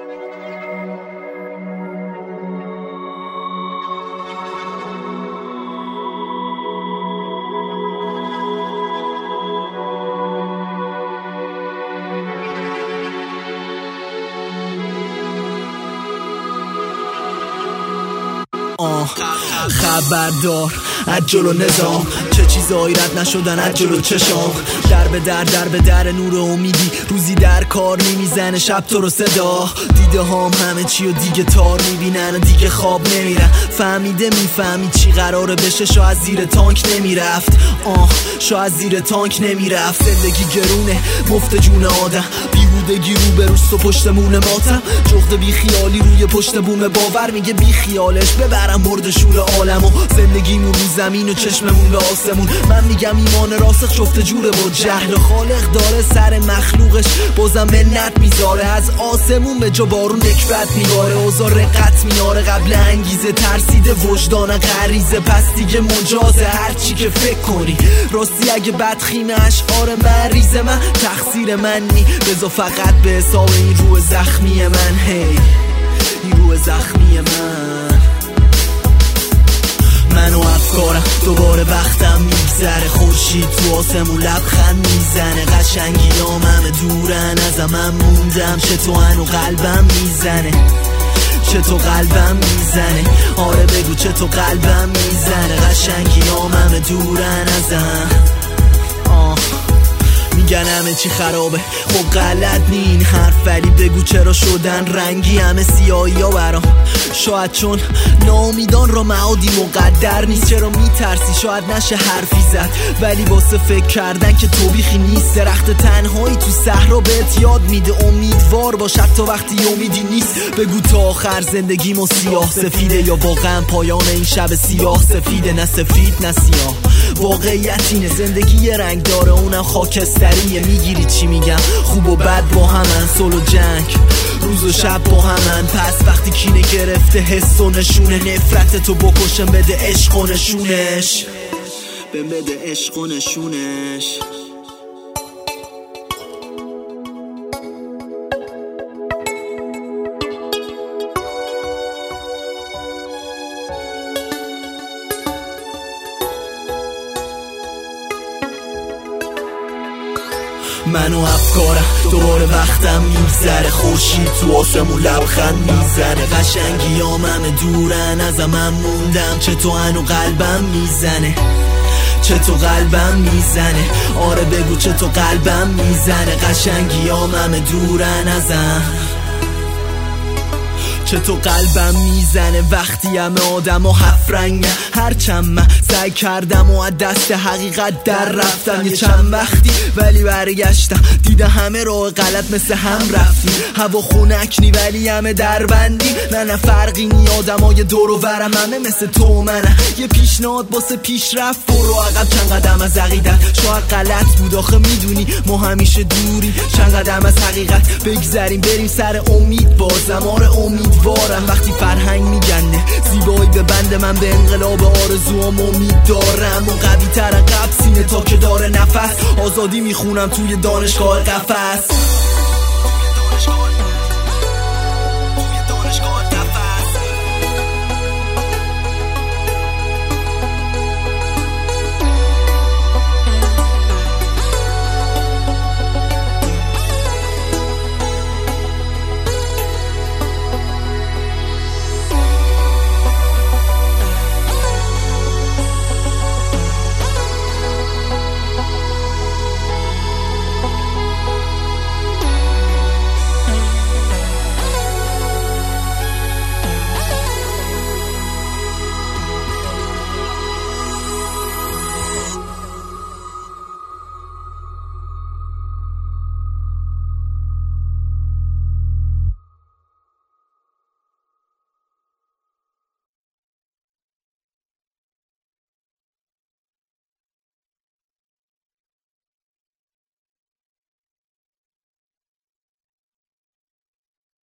خبردار از جلو نظام، چه چیزایی رد نشدن از جلو چشام. در به در نور امیدی، روزی در کار میزنه شب تو رو صدا. دیده هام همه چی و دیگه تار میبینن و دیگه خواب نمیرن. فهمیده میفهمی چی قراره بشه، شاید زیر تانک نمیرفت. شاید زیر تانک نمیرفت. زندگی گرونه، مفت جون آدم، بیهودگی رو به روست و پشتمون ماتم. جغد بی خیالی روی پشت بوم باور میگه بی خیالش ببرم برد شور عالمو. زندگیمون رو زمین و چشممون به آسمون. من میگم ایمان راسخ شفته جوره با جهل و خالق داره سر مخلوقش بازم منت میذاره. از آسمون به جا بارون نکبت میباره. اوضاع رقت میاره قبل انگیزه، ترسیده وجدان غریزه. پس دیگه مجازه هرچی که فکر کنی. راستی اگه بدخیم اشعار مریض من تقصیر من نی، بذار فقط به حساب این روح زخمی من. هی این روح زخمی من و افکارم دوباره وقتم میگذره. خورشید تو آسمون لبخند میزنه. قشنگیام همه دورن ازم، من موندم چه تو هنو قلبم میزنه، چه تو قلبم میزنه. آره بگو چه تو قلبم میزنه. قشنگیام همه دورن ازم. میگن همه چی خرابه، خب غلط نی این حرف، ولی بگو چرا شدن رنگی همه سیاهی ها برام. شاید چون ناامیدان را معادی مقدر نیست. چرا میترسی؟ شاید نشه حرفی زد، ولی واسه فکر کردن که توبیخی نیست. درخت تنهایی تو صحرا بهت یاد میده امیدوار باش حتی وقتی امیدی نیست. بگو تا آخر زندگیمو سیاه سفیده، یا واقعا پایان این شب سیاه سفیده؟ نه سفید نه سیاه، واقعیت اینه زندگی یه رنگ داره، اونم خاکستریه. میگیری چی میگم؟ خوب و بد با همن، صلح و جنگ روز و شب با همن. پس وقتی کینه گرفته حس و نشونه، نفرت تو بکشم بده عشق و نشونش، بده عشق و نشونش. من و افکارم دوباره وقتم میگذره. خورشید تو آسمون لبخند میزنه. قشنگیام همه دورن ازم، من موندم چه تو هنو قلبم میزنه، چه تو قلبم میزنه. آره بگو چه تو قلبم میزنه. قشنگیام همه دورن ازم، چه تو قلبم میزنه. وقتی همه آدم و هفت رنگن، هرچند من سعی کردم و از دست حقیقت در رفتم یه چند وقتی، ولی برگشتم دیده همه راه غلط مثل هم رفتیم. هوا خونک نی ولی همه دربندی، نه فرقی نی. آدمای دور و برم همه مثل تو و منه. یه پیشنهاد واسه پیشرفت، برو عقب چند قدم از عقیدت. شاید غلط بود آخه میدونی ما همیشه دوری. چند قدم از حقیقت بگذریم بریم سر امید بازم. آره امیدوارم وقتی فرهنگ میگنده زیبایی به بند من، به انقلاب آرزوام امید دارم. و قوی تر قبل سینه تا که داره نفس، آزادی میخونم توی دانشگاه قفس.